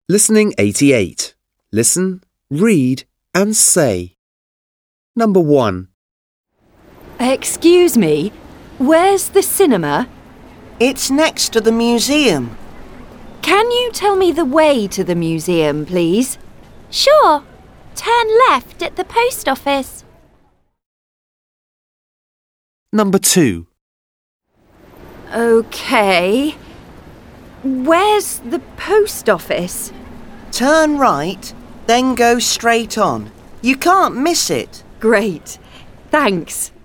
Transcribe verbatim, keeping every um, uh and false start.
Listening eighty-eight. Listen, read and say. Number one. Excuse me, where's the cinema? It's next to the museum. Can you tell me the way to the museum, please? Sure. Turn left at the post office. Number two. OK. Where's the post office? Turn right, then go straight on. You can't miss it. Great. Thanks.